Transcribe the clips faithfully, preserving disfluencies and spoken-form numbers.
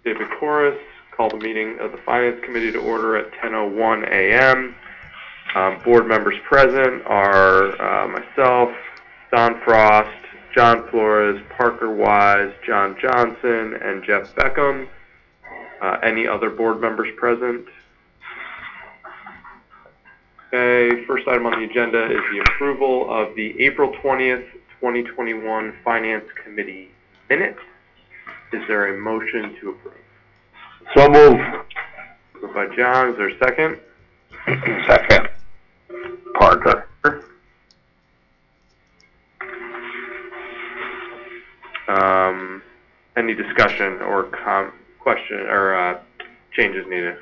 David Corus. Call the meeting of the Finance Committee to order at ten oh one a m Um, board members present are uh, myself, Don Frost, John Flores, Parker Wise, John Johnson, and Jeff Beckham. Uh, any other board members present? Okay, first item on the agenda is the approval of the April twentieth, twenty twenty-one Finance Committee minutes. Is there a motion to approve? So moved. Moved by John. Is there a second? Second. Parker. Um, any discussion or com question or uh, changes needed?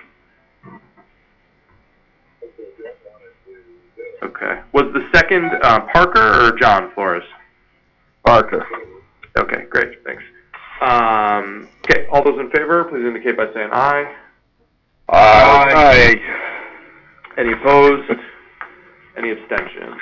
Okay. Was the second uh, Parker or John Flores? Parker. Okay, great. Thanks. Um, okay, all those in favor, please indicate by saying aye. Aye. Aye. Any opposed? Any abstentions?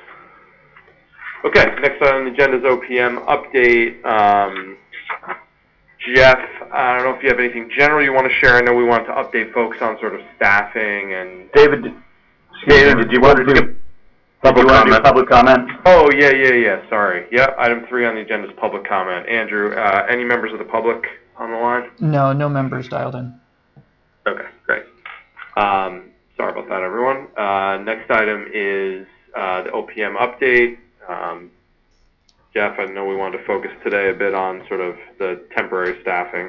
Okay, next on the agenda is O P M update. Um, Jeff, I don't know if you have anything general you want to share. I know we want to update folks on sort of staffing and... David, David, did you want to do public comment? Public comment? Oh, yeah, yeah, yeah, sorry. Yeah, item three on the agenda is public comment. Andrew, uh, any members of the public on the line? No, no members dialed in. Okay, great. Um, sorry about that, everyone. Uh, next item is uh, the O P M update. Um, Jeff, I know we wanted to focus today a bit on sort of the temporary staffing.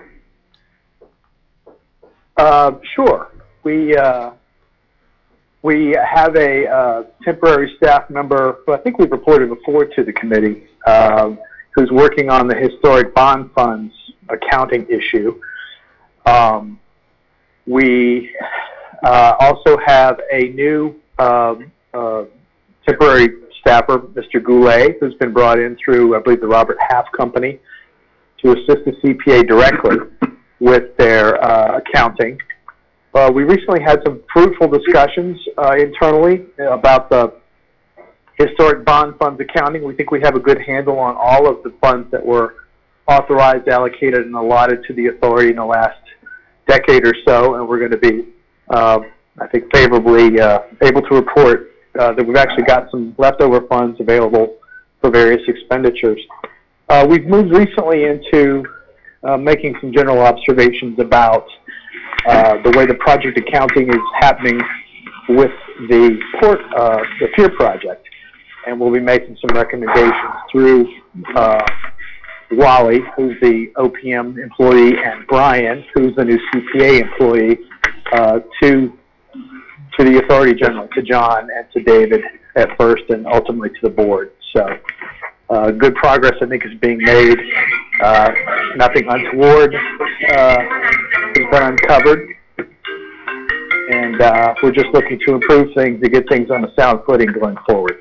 Uh, sure. We uh, we have a uh, temporary staff member who I think we've reported before to the committee, uh, who's working on the historic bond funds accounting issue. Um, we uh, also have a new um, uh, temporary staffer, Mister Goulet, who's been brought in through, I believe, the Robert Half Company to assist the C P A directly with their uh, accounting. Uh, we recently had some fruitful discussions uh, internally about the historic bond funds accounting. We think we have a good handle on all of the funds that were authorized, allocated, and allotted to the authority in the last decade or so, and we're going to be, uh, I think, favorably uh, able to report Uh, that we've actually got some leftover funds available for various expenditures. Uh, we've moved recently into uh, making some general observations about uh, the way the project accounting is happening with the port, uh, the pier project, and we'll be making some recommendations through uh, Wally, who's the O P M employee, and Brian, who's the new C P A employee, uh, to to the Authority General, to John and to David at first, and ultimately to the board. So uh, good progress, I think, is being made. Uh, nothing untoward uh, has been uncovered. And uh, we're just looking to improve things, to get things on a sound footing going forward.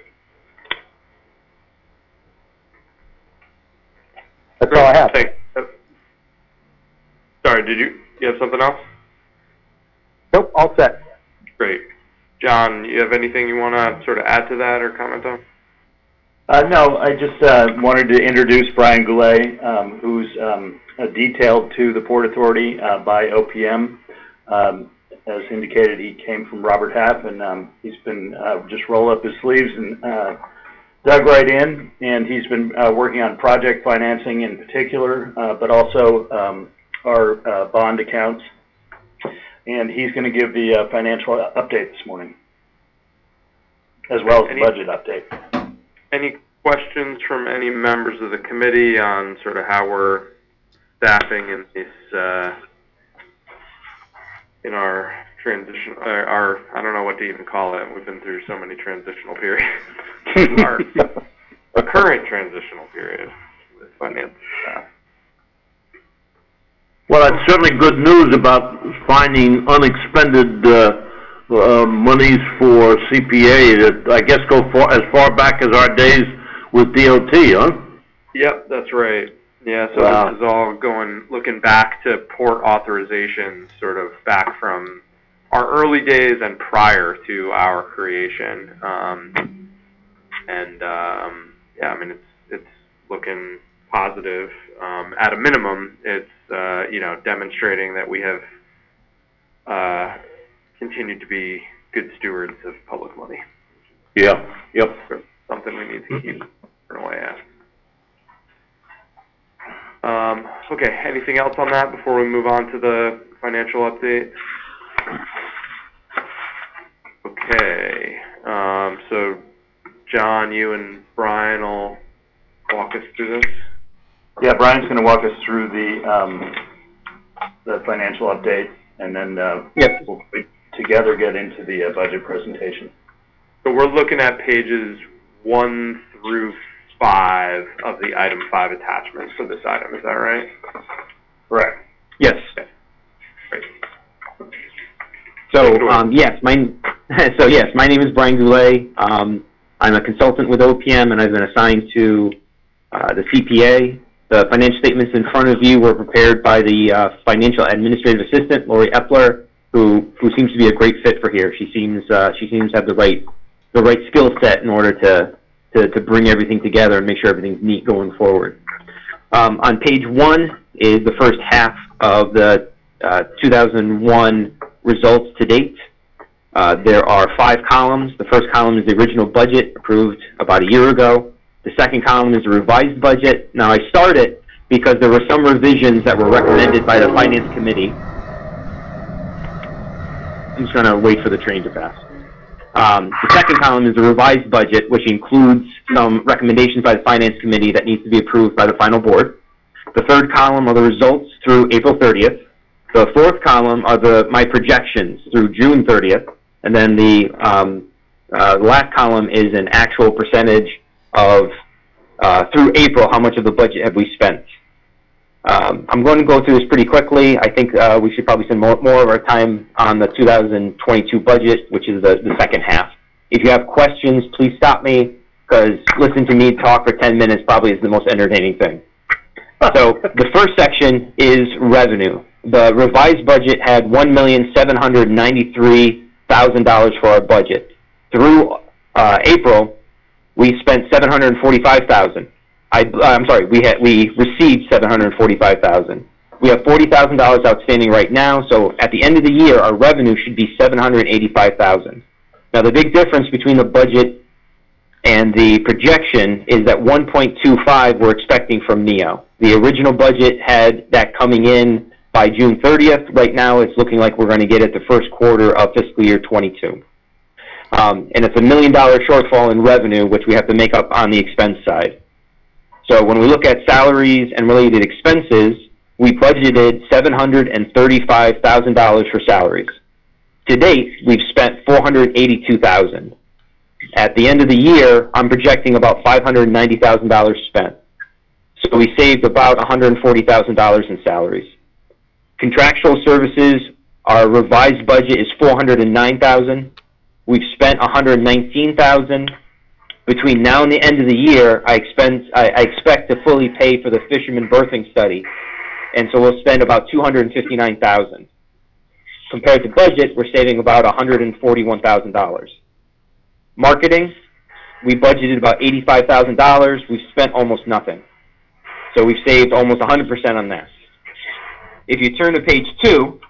That's all I have. Thanks. Sorry, did you, you have something else? Nope, all set. Great. John, you have anything you want to sort of add to that or comment on? Uh, no, I just uh, wanted to introduce Brian Goulet, um, who's um, detailed to the Port Authority uh, by O P M. Um, as indicated, he came from Robert Half, and um, he's been uh, just rolled up his sleeves and uh, dug right in, and he's been uh, working on project financing in particular, uh, but also um, our uh, bond accounts. And he's going to give the uh, financial update this morning, as well as any, the budget update. Any questions from any members of the committee on sort of how we're staffing in this, uh, in our transition, uh, our, I don't know what to even call it. We've been through so many transitional periods. our, our current transitional period with finance staff. Well, it's certainly good news about finding unexpended uh, uh, monies for C P A that I guess go far, as far back as our days with D O T, huh? Yep, that's right. Yeah, so wow. This is all going, looking back to port authorizations sort of back from our early days and prior to our creation. Um, and, um, yeah, I mean, it's, it's looking positive. um, at a minimum, it's, uh, you know, demonstrating that we have uh, continued to be good stewards of public money. Yeah, yep. Something we need to keep an eye at. Um, okay, anything else on that before we move on to the financial update? Okay, um, so John, you and Brian will walk us through this. Yeah, Brian's going to walk us through the um, the financial update, and then uh, Yep. we'll together get into the uh, budget presentation. So we're looking at pages one through five of the item five attachment for this item. Is that right? Correct. Yes. Okay. Great. So, um, yes, my, so yes, my name is Brian Goulet. Um, I'm a consultant with O P M, and I've been assigned to uh, the C P A. The financial statements in front of you were prepared by the uh, financial administrative assistant, Lori Epler, who who seems to be a great fit for here. She seems uh, she seems to have the right the right skill set in order to, to to bring everything together and make sure everything's neat going forward. Um, on page one is the first half of the uh, two thousand one results to date. Uh, there are five columns. The first column is the original budget approved about a year ago. The second column is the revised budget. Now, I started because there were some revisions that were recommended by the Finance Committee. I'm just going to wait for the train to pass. Um, the second column is the revised budget, which includes some recommendations by the Finance Committee that needs to be approved by the final board. The third column are the results through April thirtieth. The fourth column are the my projections through June thirtieth. And then the um, uh, last column is an actual percentage of, uh, through April, how much of the budget have we spent. Um, I'm going to go through this pretty quickly. I think uh, we should probably spend more, more of our time on the two thousand twenty-two budget, which is the, the second half. If you have questions, please stop me, because listening to me talk for ten minutes probably is the most entertaining thing. So the first section is revenue. The revised budget had one million seven hundred ninety-three thousand dollars for our budget. Through uh, April, we spent seven hundred forty-five thousand dollars. I, I'm sorry, we had we received seven hundred forty-five thousand dollars. We have forty thousand dollars outstanding right now, so at the end of the year, our revenue should be seven hundred eighty-five thousand dollars. Now, the big difference between the budget and the projection is that one point two five we're expecting from NEO. The original budget had that coming in by June thirtieth. Right now, it's looking like we're going to get it the first quarter of fiscal year twenty-two. Um, and it's a million dollar shortfall in revenue, which we have to make up on the expense side. So when we look at salaries and related expenses, we budgeted seven hundred thirty-five thousand dollars for salaries. To date, we've spent four hundred eighty-two thousand dollars. At the end of the year, I'm projecting about five hundred ninety thousand dollars spent. So we saved about one hundred forty thousand dollars in salaries. Contractual services, our revised budget is four hundred nine thousand dollars. We've spent one hundred nineteen thousand dollars. Between now and the end of the year, I expect, I, I expect to fully pay for the fisherman berthing study, and so we'll spend about two hundred fifty-nine thousand dollars. Compared to budget, we're saving about one hundred forty-one thousand dollars. Marketing, we budgeted about eighty-five thousand dollars. We've spent almost nothing. So we've saved almost one hundred percent on that. If you turn to page two,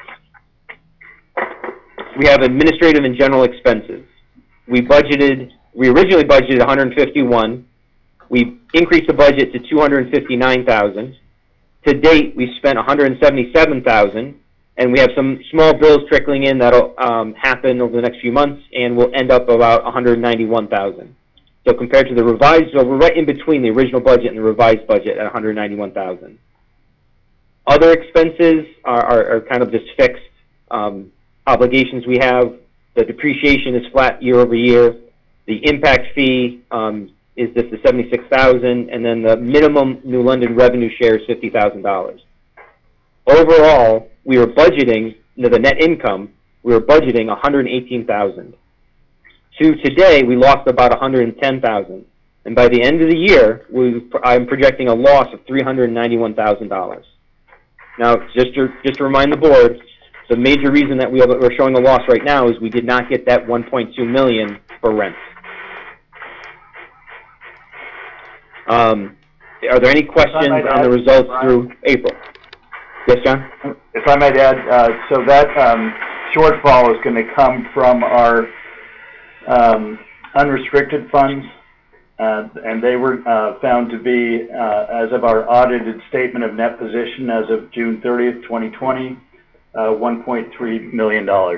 we have administrative and general expenses. We budgeted, we originally budgeted one hundred fifty-one. We increased the budget to two hundred fifty-nine thousand. To date, we've spent one hundred seventy-seven thousand, and we have some small bills trickling in that'll um, happen over the next few months, and we'll end up about one hundred ninety-one thousand. So compared to the revised, so we're right in between the original budget and the revised budget at one hundred ninety-one thousand. Other expenses are, are, are kind of just fixed um, obligations we have. The depreciation is flat year over year. The impact fee um, is just the seventy-six thousand dollars, and then the minimum New London revenue share is fifty thousand dollars. Overall, we were budgeting, you know, the net income, we were budgeting one hundred eighteen thousand dollars. To today, we lost about one hundred ten thousand dollars. And by the end of the year, we, I'm projecting a loss of three hundred ninety-one thousand dollars. Now, just to, just to remind the board, the major reason that we have, we're showing a loss right now is we did not get that one point two million dollars for rent. Um, are there any questions might on the add, results Brian? through April? Yes, John? If I might add, uh, so that um, shortfall is going to come from our um, unrestricted funds, uh, and they were uh, found to be, uh, as of our audited statement of net position as of June thirtieth, twenty twenty, uh, one point three million dollars.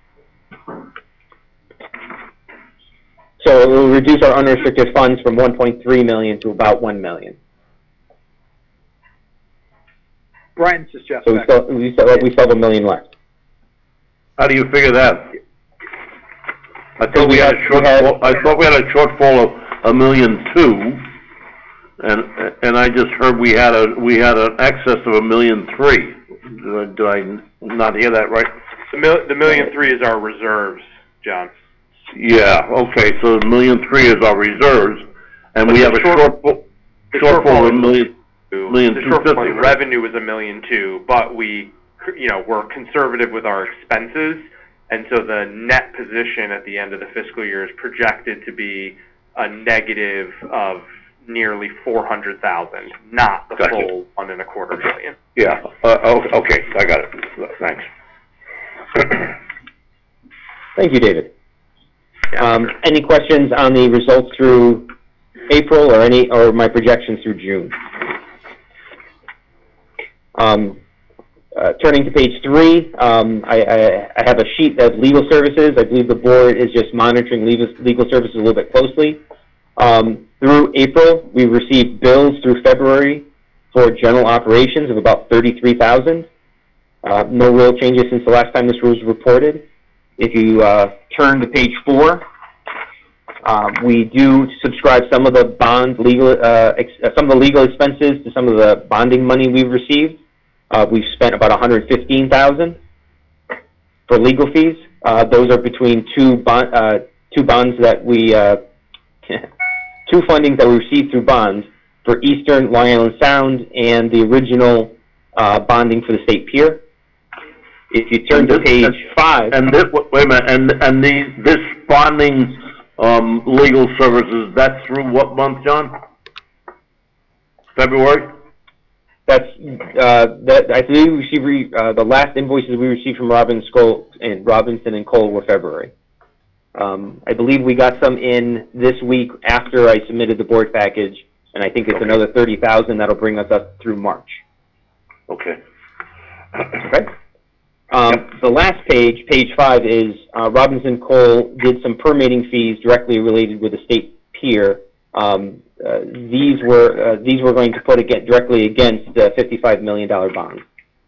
So it will reduce our unrestricted funds from one point three million to about one million. Brian, this is Jeff. So we still, we still, we still have a million left. How do you figure that? I thought we we had a had- we had- shortfall, I thought we had a shortfall of a million two, and, and I just heard we had a, we had an excess of a million three. Did I, did I not hear that right? The mil- the million three is our reserves, John. Yeah, okay, so the million three is our reserves, and But we the have a short- shortfall, the shortfall shortfall of a is- million, million The two fifty, shortfall in right? revenue was a million two, but we, you know, we're conservative with our expenses, and so the net position at the end of the fiscal year is projected to be a negative of nearly four hundred thousand, not the Gotcha. full one and a quarter million. Yeah, uh, o- okay, I got it, thanks. Thank you, David. Yeah, Um, sure. any questions on the results through April or any, or my projections through June? Um, uh, turning to page three, um, I, I, I have a sheet of legal services. I believe the board is just monitoring legal, legal services a little bit closely. Um, through April, we received bills through February for general operations of about thirty-three thousand. Uh, no real changes since the last time this was reported. If you uh, turn to page four, uh, we do subscribe some of the bond legal, uh, ex uh, some of the legal expenses to some of the bonding money we've received. Uh, we've spent about one hundred fifteen thousand dollars for legal fees. Uh, those are between two bond, uh, two bonds that we, uh, two fundings that we received through bonds for Eastern Long Island Sound and the original uh, bonding for the state pier. If you turn to page five, And this, wait a minute, and, and the, this bonding, um, legal services, that's through what month, John? February? that's uh, that I believe we received re, uh, the last invoices we received from Robinson Cole and Robinson and Cole were February. Um, I believe we got some in this week after I submitted the board package, and I think it's Okay. another thirty thousand that'll bring us up through March. Okay. Okay. Um, the last page, page five, is uh, Robinson Cole did some permitting fees directly related with the state pier. Um, uh, these were uh, these were going to put again directly against the fifty-five million dollar bond.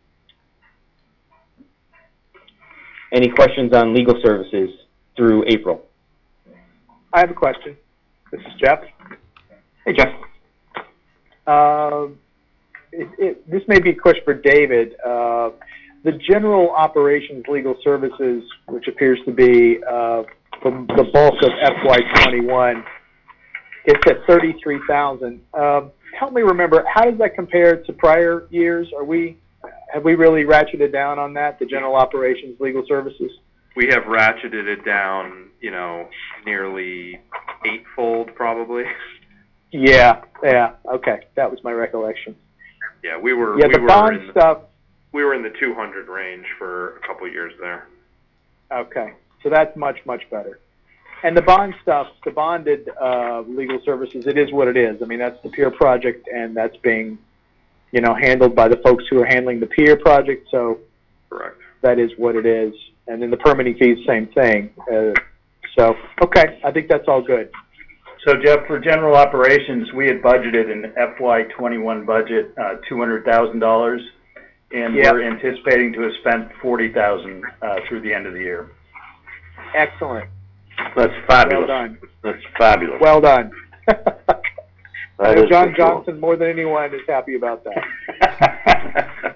Any questions on legal services through April? I have a question. This is Jeff. Hey, Jeff. Um, it, it, this may be a question for David. Uh, the general operations legal services, which appears to be uh, the, the bulk of F Y twenty-one, it's at thirty-three thousand. Um, help me remember, how does that compare to prior years? Are we have we really ratcheted down on that, the general operations legal services? We have ratcheted it down, you know, nearly eightfold probably. Yeah, yeah, okay, that was my recollection. Yeah, we were Yeah, we the were bond in the, stuff. we were in the two hundred range for a couple years there. Okay, so that's much, much better. And the bond stuff, the bonded uh, legal services, it is what it is. I mean, that's the pier project, and that's being, you know, handled by the folks who are handling the pier project, so Correct. that is what it is. And then the permitting fees, same thing. Uh, so, okay, I think that's all good. So Jeff, for general operations, we had budgeted in F Y twenty-one budget uh, two hundred thousand dollars, and Yep. we're anticipating to have spent forty thousand dollars uh, through the end of the year. Excellent. That's fabulous. Well done. That's fabulous. Well done. That is John for sure. Johnson, more than anyone, is happy about that.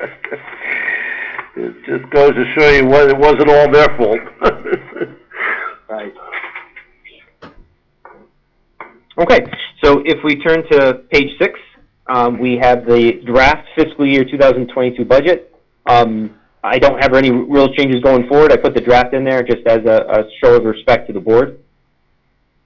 It just goes to show you what, it wasn't all their fault. Right. Okay, so if we turn to page six, um, we have the draft fiscal year two thousand twenty-two budget. Um, I don't have any real changes going forward. I put the draft in there just as a, a show of respect to the board.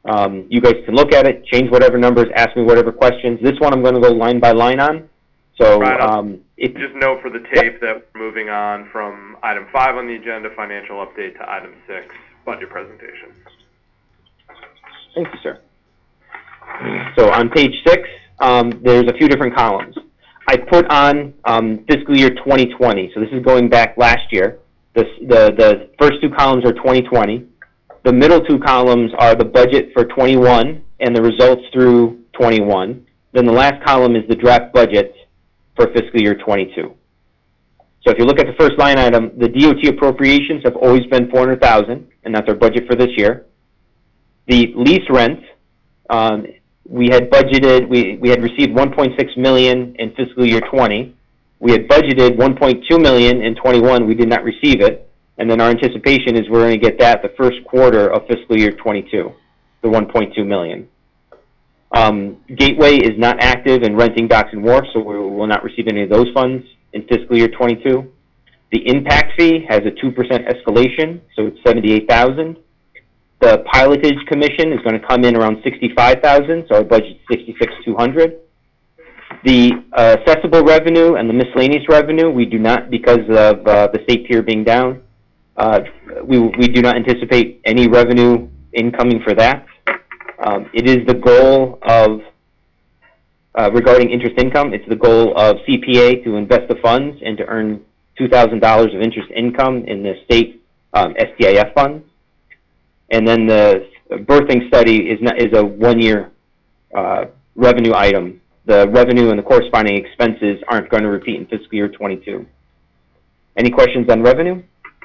Um, you guys can look at it, change whatever numbers, ask me whatever questions. This one I'm going to go line by line on. So, Right, I'll um, it, just note for the tape that we're moving on from item five on the agenda, financial update, to item six, budget presentation. thank you, sir. So on page six, um, there's a few different columns. I put on um, fiscal year twenty twenty, so this is going back last year. This, the, the first two columns are twenty twenty. The middle two columns are the budget for twenty-one and the results through twenty-one. Then the last column is the draft budget for fiscal year twenty-two. So if you look at the first line item, the D O T appropriations have always been four hundred thousand dollars, and that's our budget for this year. The lease rent, um, we had budgeted, we, we had received one point six million dollars in fiscal year twenty. We had budgeted one point two million dollars in twenty-one. We did not receive it. And then our anticipation is we're going to get that the first quarter of fiscal year twenty-two, the one point two million dollars. Um, Gateway is not active in renting docks and wharfs, so we will not receive any of those funds in fiscal year twenty-two. The impact fee has a two percent escalation, so it's seventy-eight thousand dollars. The pilotage commission is going to come in around sixty-five thousand dollars, so our budget is sixty-six thousand two hundred dollars. The uh, accessible revenue and the miscellaneous revenue, we do not, because of uh, the state tier being down, uh, we, we do not anticipate any revenue incoming for that. Um, it is the goal of, uh, regarding interest income, it's the goal of C P A to invest the funds and to earn two thousand dollars of interest income in the state um, S T I F funds. And then the birthing study is, not, is a one-year uh, revenue item. The revenue and the corresponding expenses aren't going to repeat in fiscal year twenty-two. Any questions on revenue?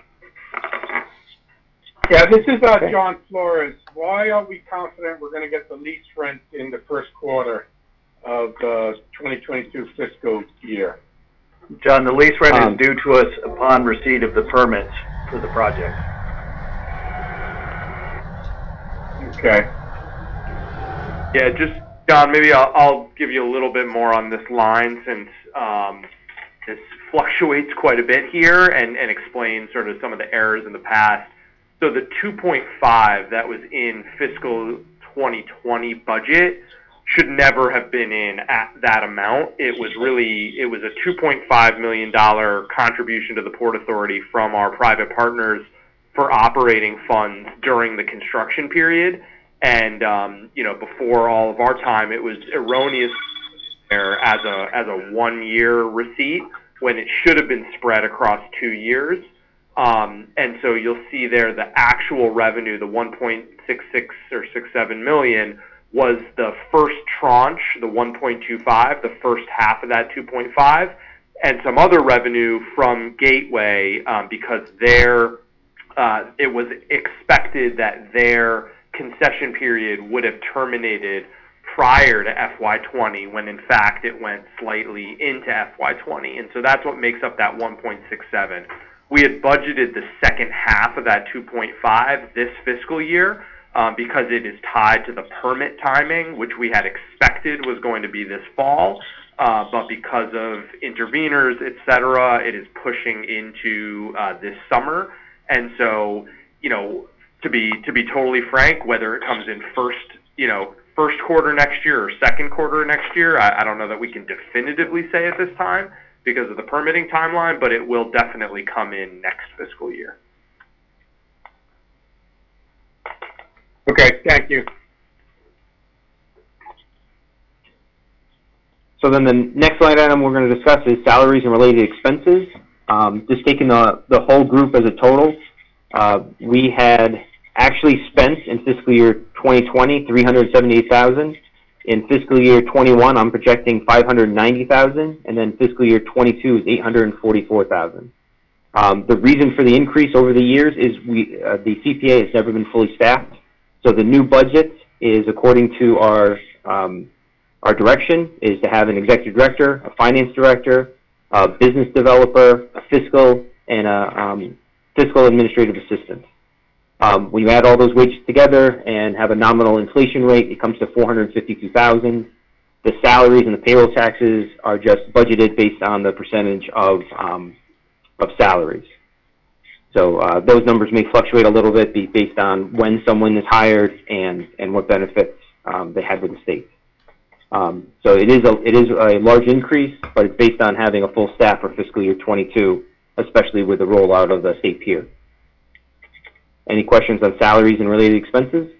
Yeah, this is uh, Okay. John Flores. Why are we confident we're going to get the lease rent in the first quarter of the twenty twenty-two fiscal year? John, the lease rent Um, is due to us upon receipt of the permits for the project. Okay. Yeah, just, John, maybe I'll, I'll give you a little bit more on this line since um, this fluctuates quite a bit here and, and explain sort of some of the errors in the past. So the two point five that was in fiscal twenty twenty budget should never have been in at that amount. It was really, it was a two point five million dollars contribution to the Port Authority from our private partners for operating funds during the construction period. And, um, you know, before all of our time, it was erroneous there as a, as a one-year receipt when it should have been spread across two years. Um, and so you'll see there the actual revenue, the one point six six or six seven million, was the first tranche, the one point two five, the first half of that two point five, and some other revenue from Gateway um, because their uh, it was expected that their concession period would have terminated prior to F Y twenty, when in fact it went slightly into F Y twenty, and so that's what makes up that one point six seven. We had budgeted the second half of that two point five this fiscal year um, because it is tied to the permit timing, which we had expected was going to be this fall, uh, but because of interveners, et cetera, it is pushing into uh, this summer. And so, you know, to be to be totally frank, whether it comes in first, you know, first quarter next year or second quarter next year, I, I don't know that we can definitively say at this time because of the permitting timeline, but it will definitely come in next fiscal year. Okay, thank you. So then the next line item we're going to discuss is salaries and related expenses. Um, just taking the, the whole group as a total, uh, we had actually spent in fiscal year twenty twenty three hundred seventy-eight thousand dollars. In fiscal year twenty-one, I'm projecting five hundred ninety thousand dollars, and then fiscal year twenty-two is eight hundred forty-four thousand dollars. Um, the reason for the increase over the years is we uh, the C P A has never been fully staffed, so the new budget is according to our um, our direction is to have an executive director, a finance director, a business developer, a fiscal, and a um, fiscal administrative assistant. Um, when you add all those wages together and have a nominal inflation rate, it comes to four hundred fifty-two thousand dollars. The salaries and the payroll taxes are just budgeted based on the percentage of um, of salaries. So uh, those numbers may fluctuate a little bit be based on when someone is hired and, and what benefits um, they had with the state. Um, so it is, a, it is a large increase, but it's based on having a full staff for fiscal year twenty-two, especially with the rollout of the state pier. Any questions on salaries and related expenses?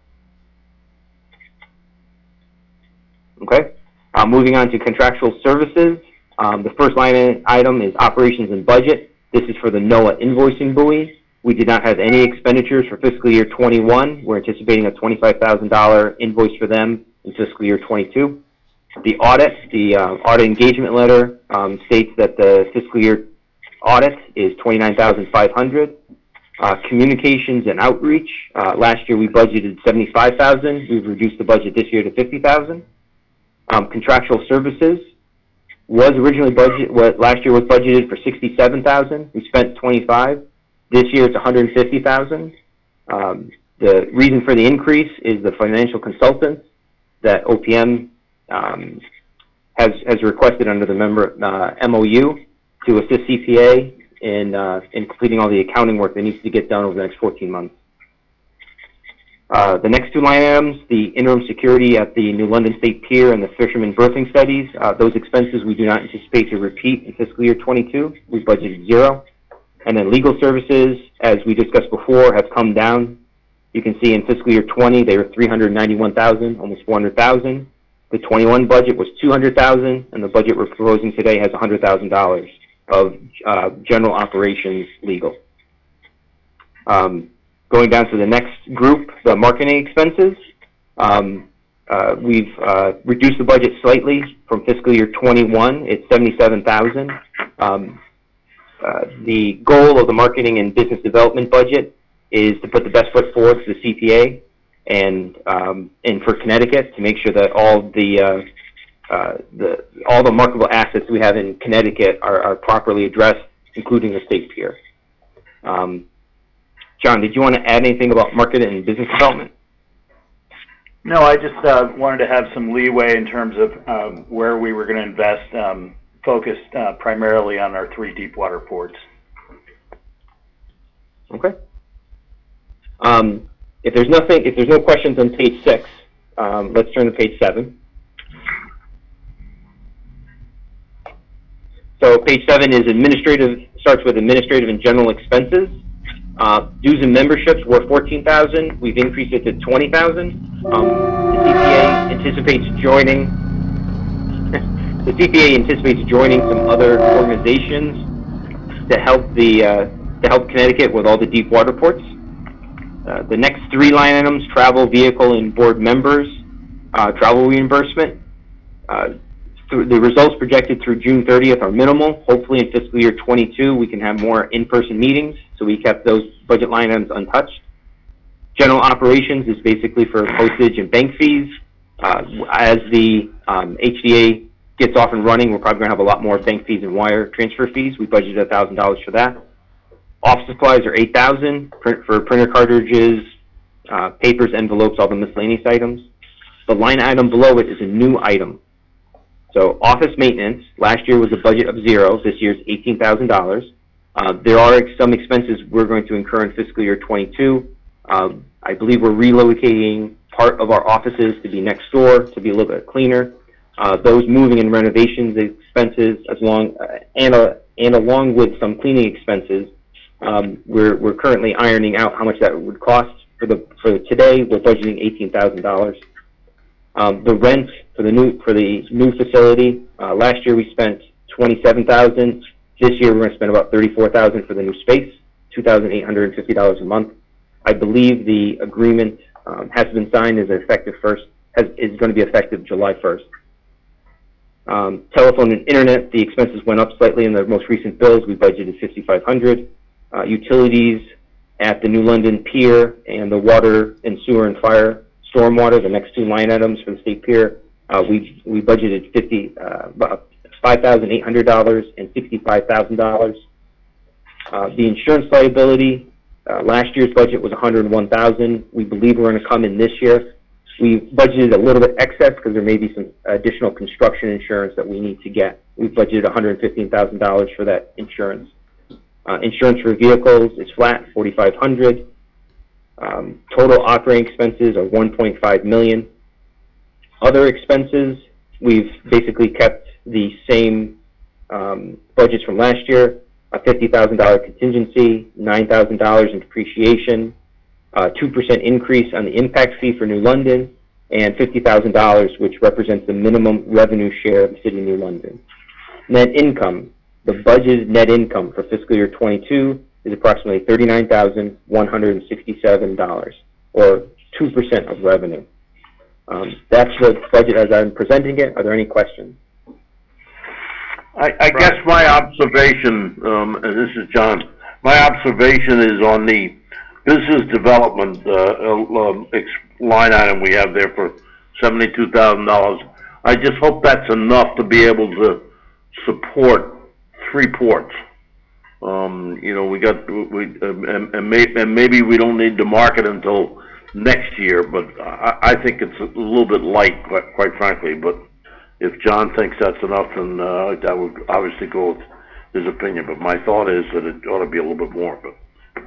Okay. Uh, moving on to contractual services. Um, the first line item is operations and budget. This is for the NOAA invoicing buoy. We did not have any expenditures for fiscal year twenty-one. We're anticipating a twenty-five thousand dollar invoice for them in fiscal year twenty-two. The audit, the uh, audit engagement letter um, states that the fiscal year audit is twenty-nine thousand five hundred dollars. Uh, communications and outreach, uh, last year we budgeted seventy-five thousand dollars. We've reduced the budget this year to fifty thousand dollars. Um, contractual services was originally budget, what last year was budgeted for sixty-seven thousand dollars. We spent twenty-five. This year it's one hundred fifty thousand dollars. Um, the reason for the increase is the financial consultants that O P M um, has has requested under the member uh, M O U to assist C P A in uh, in completing all the accounting work that needs to get done over the next fourteen months. Uh, the next two line items, the interim security at the New London State Pier and the fisherman berthing studies, uh, those expenses we do not anticipate to repeat in fiscal year twenty-two. We budgeted zero. And then legal services, as we discussed before, have come down. You can see in fiscal year twenty, they were three hundred ninety-one thousand dollars, almost four hundred thousand dollars. The twenty-one budget was two hundred thousand dollars, and the budget we're proposing today has one hundred thousand dollars of uh, general operations legal. Um, Going down to the next group, the marketing expenses, um, uh, we've uh, reduced the budget slightly from fiscal year twenty-one. It's seventy-seven thousand dollars. Um, uh, the goal of the marketing and business development budget is to put the best foot forward for the C P A and um, and for Connecticut to make sure that all the uh, uh, the all the marketable assets we have in Connecticut are, are properly addressed, including the state pier. Um, John, did you want to add anything about market and business development? No, I just uh, wanted to have some leeway in terms of um, where we were going to invest, um, focused uh, primarily on our three deep water ports. Okay. Um, if there's nothing, if there's no questions on page six, um, let's turn to page seven. So page seven is administrative, starts with administrative and general expenses. Uh, dues and memberships were fourteen thousand dollars. We've increased it to twenty thousand dollars. Um, the C P A anticipates joining. the C P A anticipates joining some other organizations to help the uh, to help Connecticut with all the deep water ports. Uh, the next three line items: travel, vehicle, and board members. Uh, travel reimbursement. Uh, The results projected through June thirtieth are minimal. Hopefully in fiscal year twenty-two, we can have more in-person meetings, so we kept those budget line items untouched. General operations is basically for postage and bank fees. Uh, as the um, H D A gets off and running, we're probably going to have a lot more bank fees and wire transfer fees. We budgeted one thousand dollars for that. Office supplies are eight thousand dollars for printer cartridges, uh, papers, envelopes, all the miscellaneous items. The line item below it is a new item. So office maintenance, last year was a budget of zero. This year's eighteen thousand dollars. Uh, there are some expenses we're going to incur in fiscal year twenty-two. Um, I believe we're relocating part of our offices to be next door, to be a little bit cleaner. Uh, those moving and renovations expenses, as long uh, and, uh, and along with some cleaning expenses, um, we're, we're currently ironing out how much that would cost. For the for today, we're budgeting eighteen thousand dollars. Um, the rent for the new for the new facility, uh, last year we spent twenty-seven thousand dollars. This year we're going to spend about thirty-four thousand dollars for the new space, two thousand eight hundred fifty dollars a month. I believe the agreement um, has been signed as effective first, has, is going to be effective July first. Um, telephone and internet, the expenses went up slightly in the most recent bills. We budgeted fifty-five hundred dollars. Uh, utilities at the New London Pier and the water and sewer and fire stormwater, the next two line items for the state pier, uh, we we budgeted fifty uh, five thousand eight hundred dollars and sixty-five thousand dollars. Uh, the insurance liability, uh, last year's budget was one hundred one thousand dollars. We believe we're going to come in this year. We budgeted a little bit excess because there may be some additional construction insurance that we need to get. We budgeted one hundred fifteen thousand dollars for that insurance. Uh, insurance for vehicles is flat, forty-five hundred. Um, total operating expenses are one point five million. Other expenses, we've basically kept the same um, budgets from last year. A fifty thousand dollars contingency, nine thousand dollars in depreciation, a two percent increase on the impact fee for New London, and fifty thousand dollars, which represents the minimum revenue share of the City of New London. Net income, the budgeted net income for fiscal year twenty-two is approximately thirty-nine thousand one hundred sixty-seven dollars, or two percent of revenue. Um, that's the budget as I'm presenting it. Are there any questions? I, I guess my observation, um, and this is John, my observation is on the business development uh, uh, ex- line item we have there for seventy-two thousand dollars. I just hope that's enough to be able to support three ports. Um, you know, we got, we, um, and, and, may, and maybe we don't need to market until next year, but I, I think it's a little bit light, quite, quite frankly. But if John thinks that's enough, then uh, I would obviously go with his opinion. But my thought is that it ought to be a little bit more. But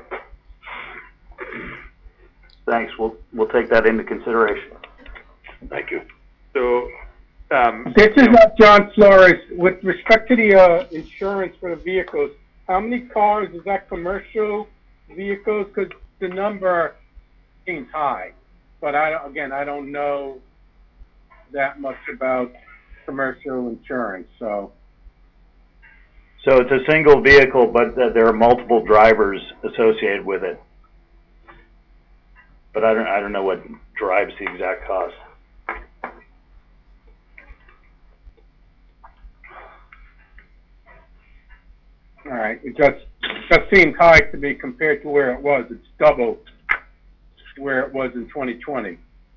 Thanks. We'll, we'll take that into consideration. thank you. So, um, This is uh, John Flores. With respect to the uh, insurance for the vehicles, how many cars, is that commercial vehicles? Because the number seems high, but I, don't- again, I don't know that much about commercial insurance, so. So it's a single vehicle, but uh, there are multiple drivers associated with it. But I don't, I don't know what drives the exact cost. All right, it just, just seems high to me compared to where it was. It's double where it was in twenty twenty.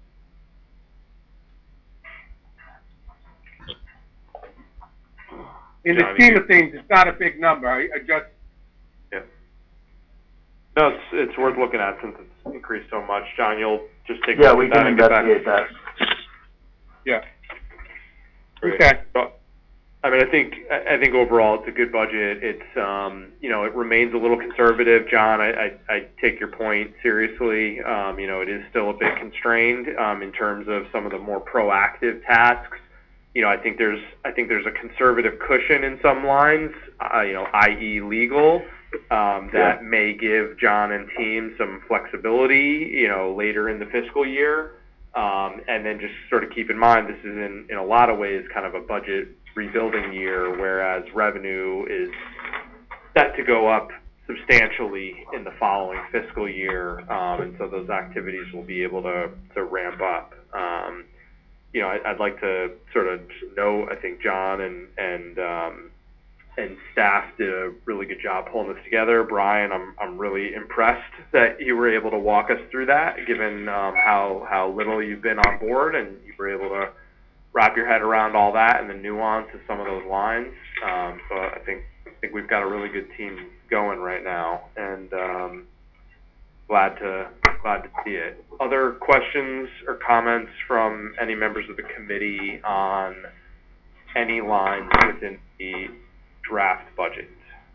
In the Yeah, I mean, scheme of things, it's not a big number. I, I just, yeah. No, it's, it's worth looking at since it's increased so much. John, you'll just take a Yeah, look we at that can and get back. investigate that. yeah. Great. Okay. So, I mean, I think I I think overall it's a good budget. It's um, you know, it remains a little conservative, John. I, I, I take your point seriously. Um, you know, it is still a bit constrained um, in terms of some of the more proactive tasks. You know, I think there's I think there's a conservative cushion in some lines. Uh, you know, that is legal, um, that Yeah. may give John and team some flexibility. You know, later in the fiscal year. Um, and then just sort of keep in mind, this is in, in a lot of ways kind of a budget rebuilding year, whereas revenue is set to go up substantially in the following fiscal year, um, and so those activities will be able to, to ramp up. Um, you know, I, I'd like to sort of know, I think John and, and, um, and staff did a really good job pulling this together. Brian, I'm I'm really impressed that you were able to walk us through that, given um, how how little you've been on board, and you were able to wrap your head around all that and the nuance of some of those lines. Um, so I think I think we've got a really good team going right now, and um, glad to glad to see it. Other questions or comments from any members of the committee on any lines within the draft budget?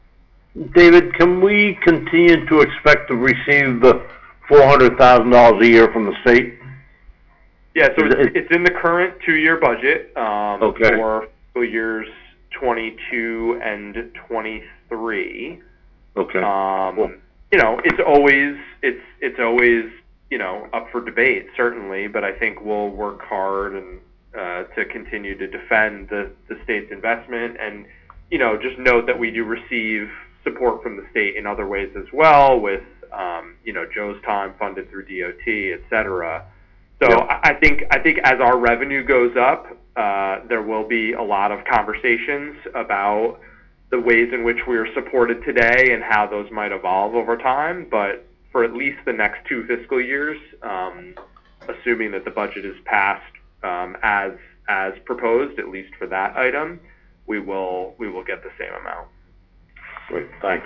David, can we continue to expect to receive the four hundred thousand dollars a year from the state? Yeah, so Is it's, it- it's in the current two-year budget um, Okay. for fiscal years twenty-two and twenty-three. Okay. Um, Cool. You know, it's always it's it's always you know up for debate, certainly, but I think we'll work hard and uh, to continue to defend the the state's investment, and you know just note that we do receive support from the state in other ways as well, with um, you know Joe's time funded through D O T, et cetera. So Yep. I I think I think as our revenue goes up, uh, there will be a lot of conversations about the ways in which we are supported today and how those might evolve over time. But for at least the next two fiscal years, um, assuming that the budget is passed um, as as proposed, at least for that item, we will we will get the same amount. Great, thanks.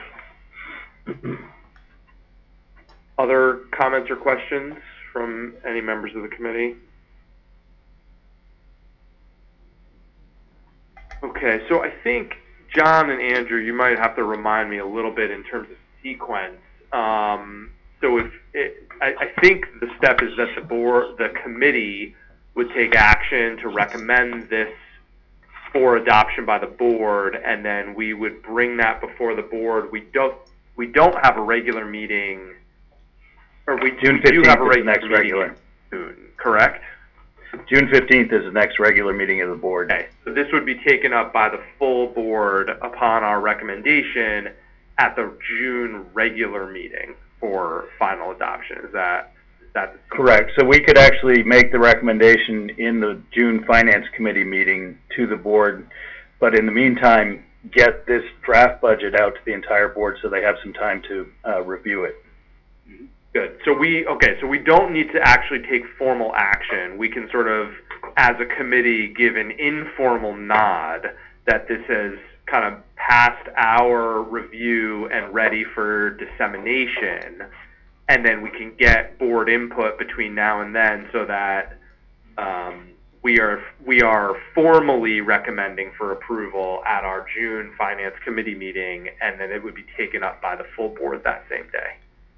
Other comments or questions from any members of the committee? Okay, so I think John and Andrew, you might have to remind me a little bit in terms of sequence. Um, so if it, I, I think the step is that the board, the committee, would take action to recommend this for adoption by the board, and then we would bring that before the board. We don't we don't have a regular meeting, or we June do have a fifteenth is the regular next meeting regular. soon, correct? June fifteenth is the next regular meeting of the board. Okay, so this would be taken up by the full board upon our recommendation at the June regular meeting for final adoption. Is that is that the Correct. So we could actually make the recommendation in the June Finance Committee meeting to the board, but in the meantime, get this draft budget out to the entire board so they have some time to uh, review it. Good. So we, okay, so we don't need to actually take formal action. We can sort of, as a committee, give an informal nod that this has kind of passed our review and ready for dissemination. And then we can get board input between now and then so that um, we are we are formally recommending for approval at our June Finance Committee meeting, and then it would be taken up by the full board that same day.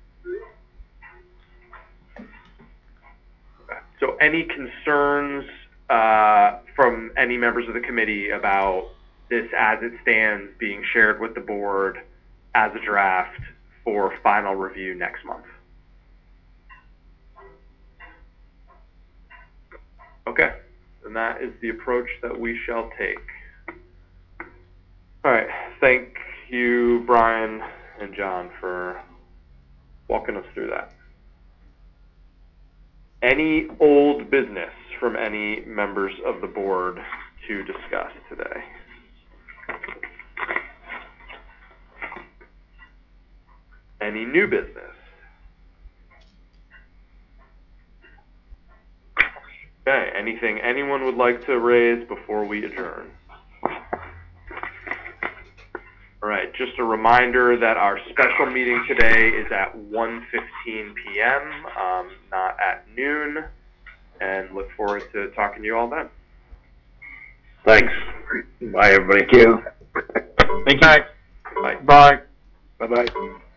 So any concerns uh, from any members of the committee about this as it stands being shared with the board as a draft for final review next month? Okay, and that is the approach that we shall take. All right, thank you, Brian and John, for walking us through that. Any old business from any members of the board to discuss today? Any new business? Okay, anything anyone would like to raise before we adjourn? All right, just a reminder that our special meeting today is at one fifteen p m, um, not at noon, and look forward to talking to you all then. Thanks. Bye, everybody. Thank you. Thank you. Bye. Bye. Bye-bye.